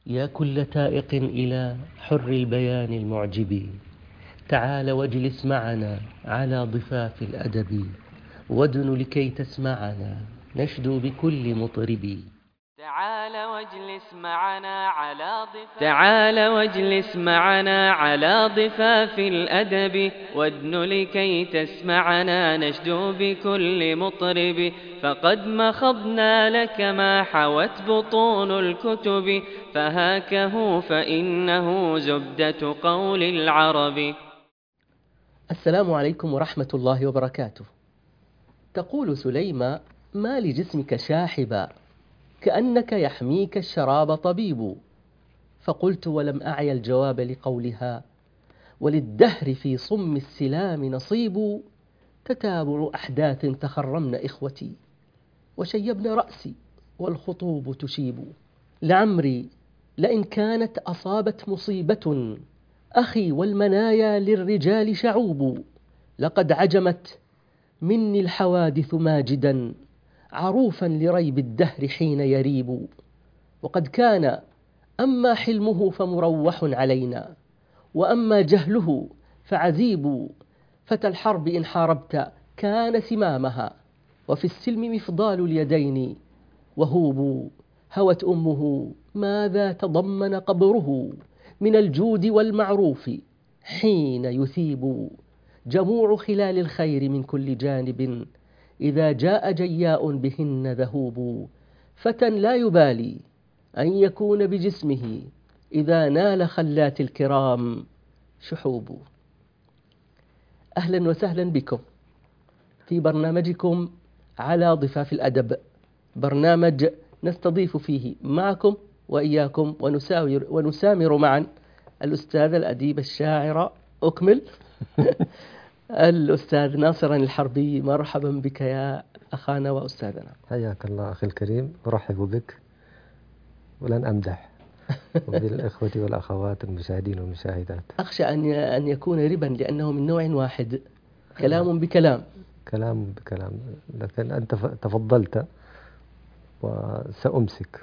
يا كل تائق إلى حر البيان المعجب، تعال واجلس معنا على ضفاف الأدب، وادن لكي تسمعنا نشدو بكل مطرب. تعال واجلس معنا على ضفاف الأدب، وادن لكي تسمعنا نشدو بكل مطرب. فقد مخضنا لك ما حوت بطون الكتب، فهاكه فإنه زبدة قول العرب. السلام عليكم ورحمة الله وبركاته. تقول سليمة: ما لجسمك شاحبا كأنك يحميك الشراب طبيب. فقلت ولم أعي الجواب لقولها: وللدهر في صم السلام نصيب. تتابع أحداث تخرمن إخوتي، وشيبن رأسي والخطوب تشيب. لعمري لئن كانت أصابت مصيبة أخي، والمنايا للرجال شعوب. لقد عجمت مني الحوادث ماجدا، عروفا لريب الدهر حين يريب. وقد كان أما حلمه فمروح علينا، وأما جهله فعذيب. فتى الحرب إن حاربت كان سمامها، وفي السلم مفضال اليدين وهوب. هوت أمه ماذا تضمن قبره من الجود والمعروف حين يثيب. جموع خلال الخير من كل جانب، إذا جاء جياء بهن ذهوب. فتى لا يبالي أن يكون بجسمه إذا نال خلات الكرام شحوب. أهلا وسهلا بكم في برنامجكم على ضفاف الأدب، برنامج نستضيف فيه معكم وإياكم ونسامر معا الأستاذ الأديب الشاعر أكمل الأستاذ ناصر الحربي. مرحبا بك يا أخانا وأستاذنا. حياك الله أخي الكريم، أرحب بك ولن أمدح وبالإخوة والأخوات المشاهدين والمشاهدات. أخشى أن يكون ربا لأنه من نوع واحد، كلام بكلام. كلام بكلام، لكن أنت تفضلت وسأمسك.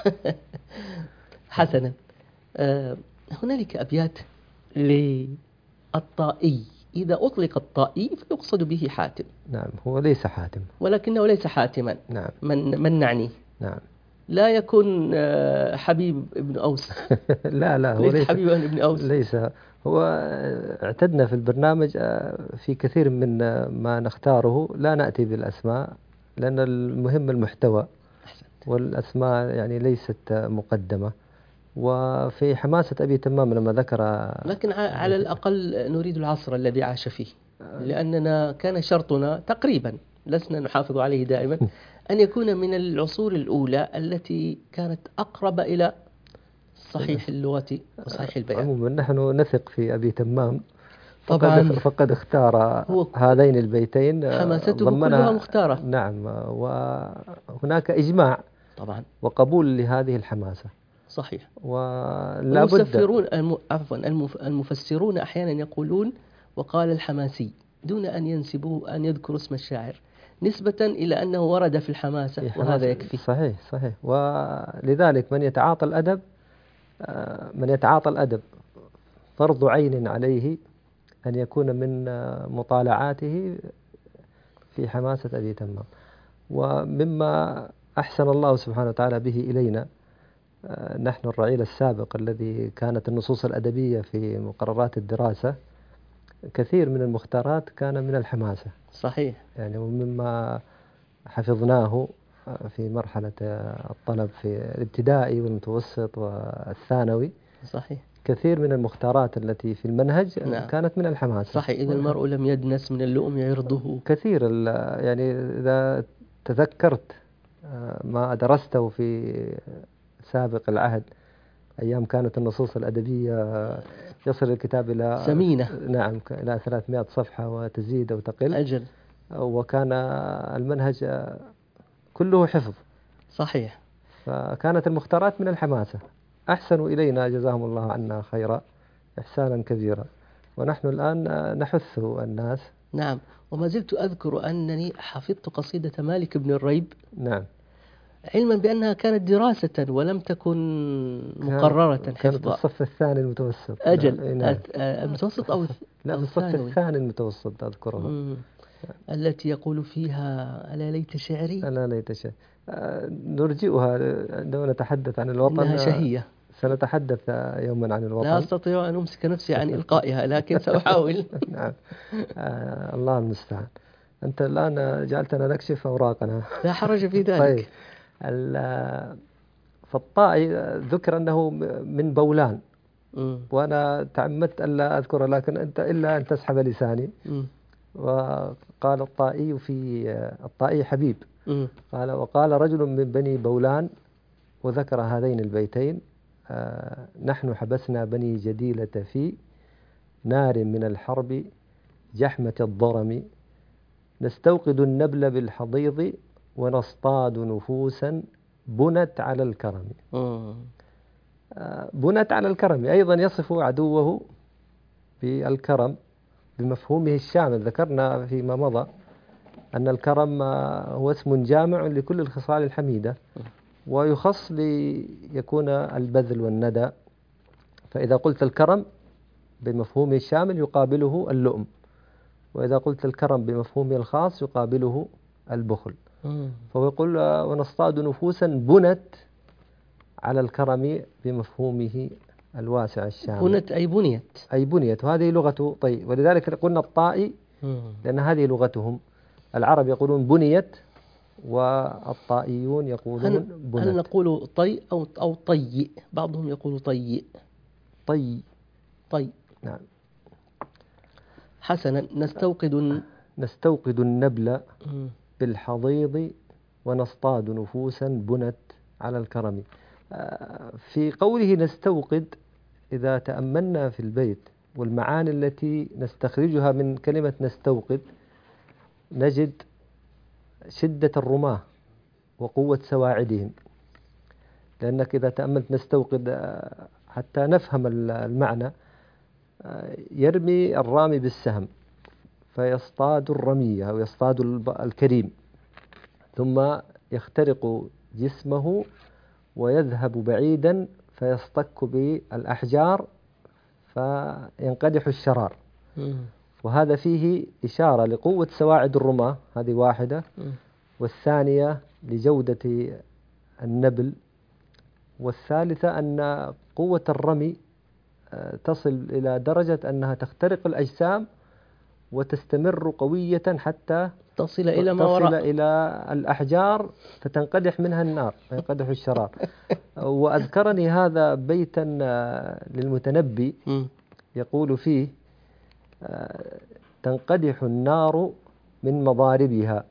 حسنا. هنالك أبيات للطائي، إذا أطلق الطائي فيقصد به حاتم. نعم، هو ليس حاتم، ولكنه ليس حاتما. نعم. من نعنيه؟ نعم. لا يكون حبيب ابن أوس. لا هو ليس حبيب ابن أوس. ليس هو. اعتدنا في البرنامج في كثير من ما نختاره لا نأتي بالأسماء، لأن المهم المحتوى. أحسنت. والأسماء يعني ليست مقدمة. وفي حماسة أبي تمام لما ذكر، لكن على الأقل نريد العصر الذي عاش فيه، لأننا كان شرطنا تقريبا، لسنا نحافظ عليه دائما، أن يكون من العصور الأولى التي كانت أقرب إلى صحيح اللغة وصحيح البيان. عموما نحن نثق في أبي تمام، طبعا فقد اختار هذين البيتين، حماسته كلها مختارة. نعم، وهناك إجماع طبعا وقبول لهذه الحماسة. صحيح. ولا بد. المفسرون أحيانا يقولون وقال الحماسي دون أن ينسبوا أن يذكروا اسم الشاعر، نسبة إلى أنه ورد في الحماسة، وهذا يكفي. صحيح. ولذلك من يتعاطى الأدب فرض عين عليه أن يكون من مطالعاته في حماسة أبي تمام. ومما أحسن الله سبحانه وتعالى به إلينا نحن الرعيل السابق الذي كانت النصوص الأدبية في مقررات الدراسة، كثير من المختارات كان من الحماسة. صحيح. يعني ومما حفظناه في مرحلة الطلب في الابتدائي والمتوسط والثانوي. صحيح. كثير من المختارات التي في المنهج نعم. كانت من الحماسة. صحيح. إذا المرء لم يدنس من اللؤم عرضه. كثير. يعني إذا تذكرت ما درسته في سابق العهد، أيام كانت النصوص الأدبية يصل الكتاب إلى ثمينة. نعم، إلى 300 صفحة وتزيد أو تقل. أجل. وكان المنهج كله حفظ. صحيح. فكانت المختارات من الحماسة. أحسنوا إلينا جزاهم الله عنا خيرا إحسانا كبيرا، ونحن الآن نحث الناس. نعم. وما زلت أذكر أنني حفظت قصيدة مالك بن الريب. نعم. علما بأنها كانت دراسة ولم تكن مقررة كانت حفظا. الصف الثاني المتوسط. أجل، نعم. المتوسط أو لا، أو في الصف الثانوي. الثاني المتوسط أذكرها. التي يقول فيها ألا ليت شعري. ألا ليت شيء. نرجئها عندما نتحدث عن الوطن. إنها شهية. سنتحدث يوما عن الوطن. لا أستطيع أن أمسك نفسي عن إلقائها، لكن سأحاول. نعم. الله المستعان. أنت الآن جعلتنا نكشف أوراقنا. لا حرج في ذلك. طيب. فالطائي ذكر أنه من بولان، وأنا تعمدت ألا أذكره، لكن أنت إلا أن تسحب لساني. وقال الطائي في الطائي حبيب، وقال رجل من بني بولان وذكر هذين البيتين: نحن حبسنا بني جديلة في نار من الحرب جحمة الضرم، نستوقد النبل بالحضيض ونصطاد نفوسا بنت على الكرم. بنت على الكرم أيضا يصف عدوه بالكرم بمفهومه الشامل. ذكرنا فيما مضى أن الكرم هو اسم جامع لكل الخصال الحميدة، ويخص ليكون البذل والندى. فإذا قلت الكرم بمفهومه الشامل يقابله اللؤم، وإذا قلت الكرم بمفهومه الخاص يقابله البخل. فهو يقول: ونصطاد نفوسا بنت على الكرم بمفهومه الواسع الشامل. بنت أي بنيت. أي بنيت، وهذه لغة طيب. ولذلك قلنا الطائي لأن هذه لغتهم. العرب يقولون بنيت، والطائيون يقولون بنت. هل نقول طي أو طي؟ بعضهم يقول طي. طي. نعم. حسنا. نستوقد النبل بالحضيض ونصطاد نفوسا بنت على الكرم. في قوله نستوقد، إذا تأملنا في البيت والمعاني التي نستخرجها من كلمة نستوقد، نجد شدة الرماة وقوة سواعدهم. لأنك إذا تأملت نستوقد حتى نفهم المعنى، يرمي الرامي بالسهم فيصطاد الرمية أو يصطاد الكريم، ثم يخترق جسمه ويذهب بعيدا فيصطك بالأحجار فينقدح الشرار. وهذا فيه إشارة لقوة سواعد الرماة، هذه واحدة. والثانية لجودة النبل. والثالثة أن قوة الرمي تصل إلى درجة أنها تخترق الأجسام وتستمر قوية حتى تصل إلى ما وراء، تصل إلى الأحجار فتنقدح منها النار فينقدح الشرار. وأذكرني هذا بيتا للمتنبي يقول فيه: تنقدح النار من مضاربها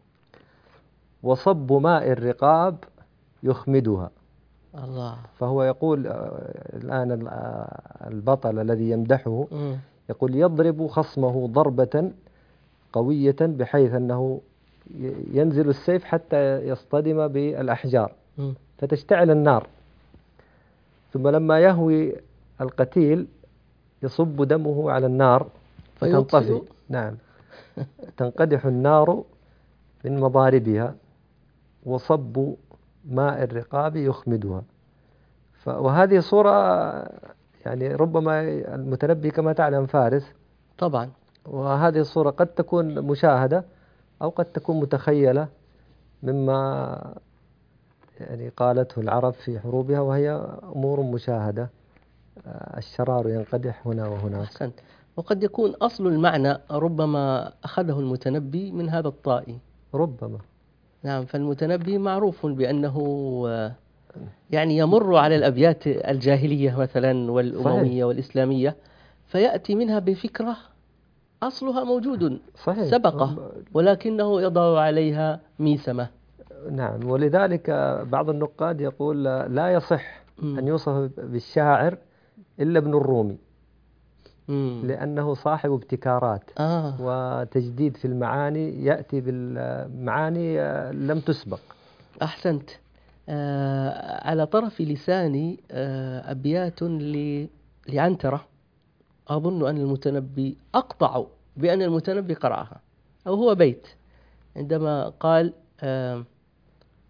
وصب ماء الرقاب يخمدها. الله. فهو يقول الآن البطل الذي يمدحه يقول: يضرب خصمه ضربة قوية بحيث أنه ينزل السيف حتى يصطدم بالأحجار فتشتعل النار، ثم لما يهوي القتيل يصب دمه على النار فتنطفئ. نعم. تنقدح النار من مضاربها وصب ماء الرقاب يخمدها. وهذه صورة يعني ربما المتنبي كما تعلم فارس طبعا، وهذه الصورة قد تكون مشاهدة أو قد تكون متخيلة مما يعني قالته العرب في حروبها، وهي أمور مشاهدة. الشرار ينقدح هنا وهناك. أحسنت. وقد يكون أصل المعنى ربما أخذه المتنبي من هذا الطائي ربما. نعم. فالمتنبي معروف بأنه يعني يمر على الأبيات الجاهلية مثلا والأموية صحيح. والإسلامية، فيأتي منها بفكرة أصلها موجود صحيح. سبقه، ولكنه يضع عليها ميسمة. نعم. ولذلك بعض النقاد يقول لا يصح أن يوصف بالشاعر إلا ابن الرومي، لأنه صاحب ابتكارات وتجديد في المعاني، يأتي بالمعاني لم تسبق. أحسنت. على طرف لساني أبيات لعنترة، أظن أن المتنبي أقطع بأن المتنبي قرأها، أو هو بيت عندما قال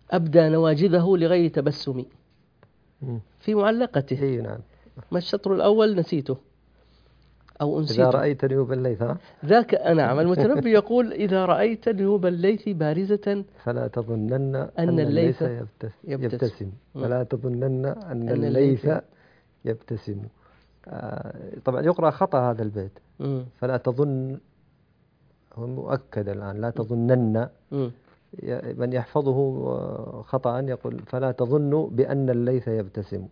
أبدى نواجذه لغير تبسم في معلقته. إيه نعم. ما الشطر الأول نسيته أو أنسيته. إذا رأيت نيوب الليث ذاك نعم. المتنبي يقول إذا رأيت نيوب الليث بارزة فلا تظنن أن الليث يبتسم. فلا تظنن أن الليث يبتسم. طبعا يقرأ خطأ هذا البيت. فلا تظن هو مؤكد الآن لا تظنن. من يحفظه خطأ يقول فلا تظن بأن الليث يبتسم.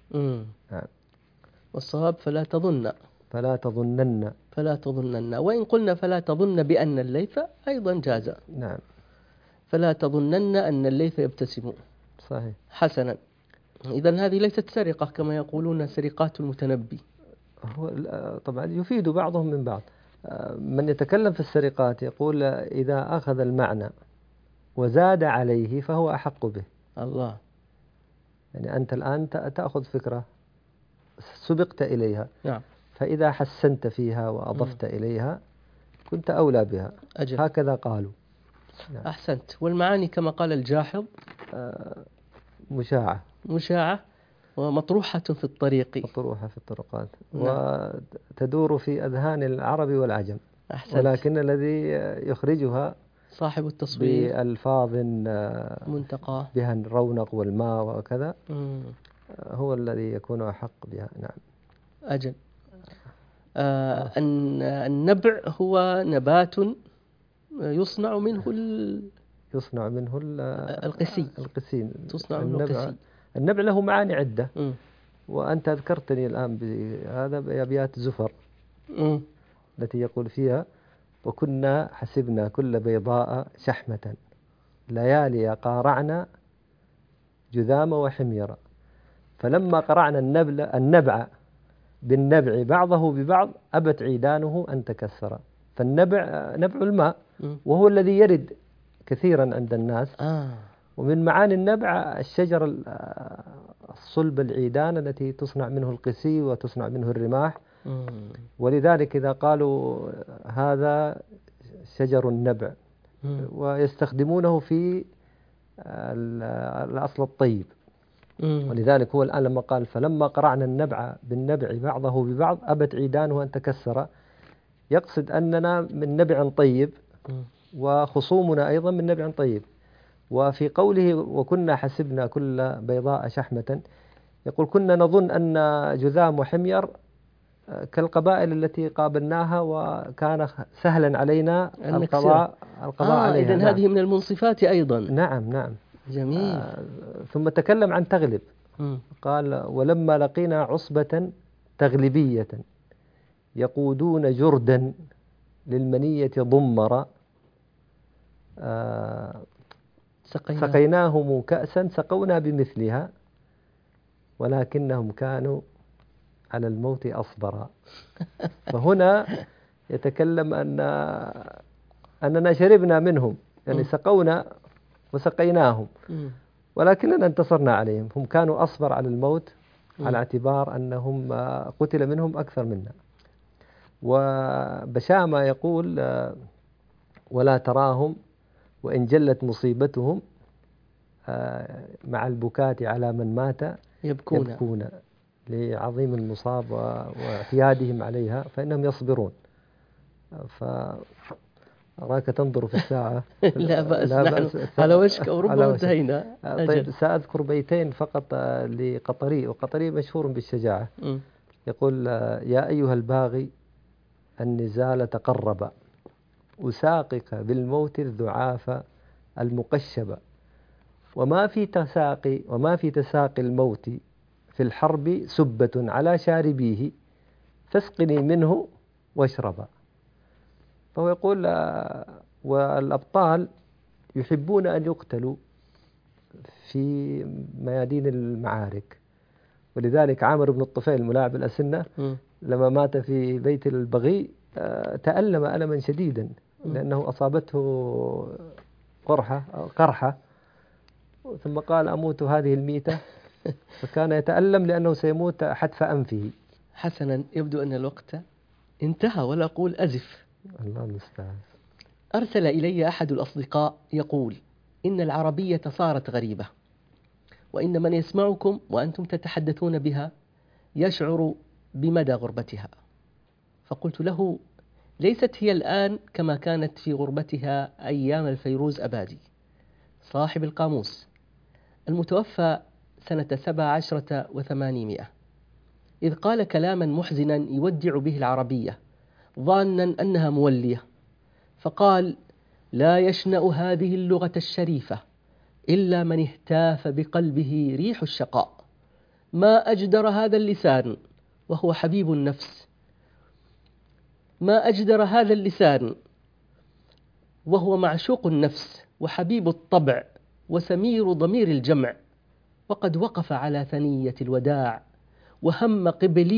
والصواب فلا تظن. فلا تظنن. فلا تظنن. وإن قلنا فلا تظن بأن الليث أيضا جاز. نعم. فلا تظنن أن الليث يبتسم. صحيح. حسنا. إذن هذه ليست سرقة كما يقولون سرقات المتنبي. هو طبعا يفيد بعضهم من بعض. من يتكلم في السرقات يقول إذا أخذ المعنى وزاد عليه فهو أحق به. الله. يعني أنت الآن تأخذ فكرة سبقت إليها. نعم. فإذا حسنت فيها وأضفت إليها كنت أولى بها. أجل. هكذا قالوا. نعم. أحسنت. والمعاني كما قال الجاحظ مشاعة ومطروحة في الطريق. مطروحة في الطرقات. نعم. وتدور في أذهان العرب والعجم. أحسنت. ولكن الذي يخرجها صاحب التصوير بألفاظ منتقى بها الرونق والماء وكذا هو الذي يكون أحق بها. نعم. أجل. النبع هو نبات يصنع منه القسي. تصنع منه القسي. النبع له معاني عدة. وأنت ذكرتني الآن بهذا بأبيات زفر التي يقول فيها وكنا حسبنا كل بيضاء شحمة ليالي قارعنا جذام وحميرا فلما قرعنا النبع بالنبع بعضه ببعض أبت عيدانه أن تكسر. فالنبع نبع الماء وهو الذي يرد كثيرا عند الناس. ومن معاني النبع الشجر الصلب العيدان التي تصنع منه القسي وتصنع منه الرماح. ولذلك إذا قالوا هذا شجر النبع ويستخدمونه في الأصل الطيب. ولذلك هو الآن لما قال فلما قرعنا النبع بالنبع بعضه ببعض أبت عيدانه أن تكسر يقصد أننا من نبع طيب وخصومنا أيضا من نبع طيب. وفي قوله وكنا حسبنا كل بيضاء شحمة يقول كنا نظن أن جذام وحمير كالقبائل التي قابلناها وكان سهلا علينا القضاء عليها. إذن هذه من المنصفات أيضا. نعم. جميل. ثم تكلم عن تغلب. قال ولما لقينا عصبة تغلبية يقودون جردا للمنية ضمر سقيناهم كأسا سقونا بمثلها ولكنهم كانوا على الموت أصبرا. فهنا يتكلم أننا شربنا منهم يعني سقونا وسقيناهم ولكننا انتصرنا عليهم. هم كانوا أصبر على الموت على اعتبار أنهم قتل منهم أكثر منا. وبشامة يقول ولا تراهم وإن جلت مصيبتهم مع البكاة على من مات يبكون لعظيم المصاب واعتيادهم عليها فإنهم يصبرون. فأراك تنظر في الساعة. لا بأس نحن على وشك أو ربما انتهينا. طيب سأذكر بيتين فقط لقطري وقطري مشهور بالشجاعة. يقول يا أيها الباغي النزال تقرب أساقك بالموت الذعاف المقشب وما في تساقي الموت في الحرب سبة على شاربيه فاسقني منه واشربا. فهو يقول والأبطال يحبون أن يقتلوا في ميادين المعارك. ولذلك عامر بن الطفيل ملاعب الأسنة لما مات في بيت البغي تألم ألما شديدا لأنه أصابته قرحة ثم قال أموت هذه الميتة فكان يتألم لأنه سيموت حتف أنفه. حسنا يبدو أن الوقت انتهى ولا أقول أزف. الله المستعان. أرسل إلي أحد الأصدقاء يقول إن العربية صارت غريبة، وإن من يسمعكم وأنتم تتحدثون بها يشعر بمدى غربتها. فقلت له: ليست هي الآن كما كانت في غربتها أيام الفيروز أبادي صاحب القاموس المتوفى سنة 17 و800، إذ قال كلاما محزنا يودع به العربية ظانا أنها مولية، فقال: لا يشنأ هذه اللغة الشريفة إلا من اهتاف بقلبه ريح الشقاء، ما أجدر هذا اللسان وهو حبيب النفس، ما أجدر هذا اللسان وهو معشوق النفس وحبيب الطبع وسمير ضمير الجمع، وقد وقف على ثنية الوداع وهم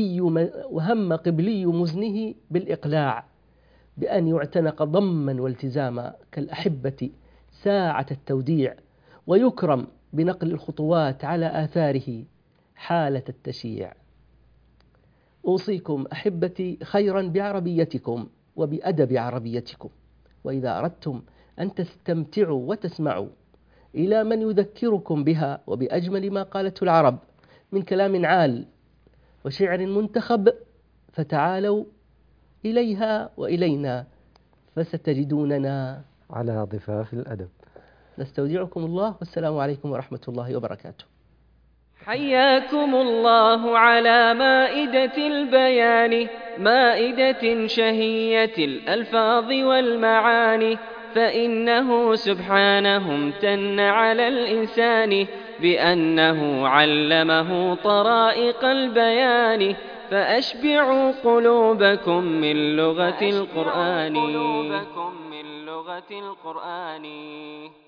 قبلي مزنه بالإقلاع، بأن يعتنق ضما والتزاما كالأحبة ساعة التوديع، ويكرم بنقل الخطوات على آثاره حالة التشييع. أوصيكم أحبتي خيرا بعربيتكم وبأدب عربيتكم، وإذا أردتم أن تستمتعوا وتسمعوا إلى من يذكركم بها وبأجمل ما قالته العرب من كلام عال وشعر منتخب، فتعالوا إليها وإلينا فستجدوننا على ضفاف الأدب. نستودعكم الله، والسلام عليكم ورحمة الله وبركاته. حياكم الله على مائدة البيان، مائدة شهية الألفاظ والمعاني، فإنه سبحانه امتن على الإنسان بأنه علمه طرائق البيان، فأشبعوا قلوبكم من لغة القرآن.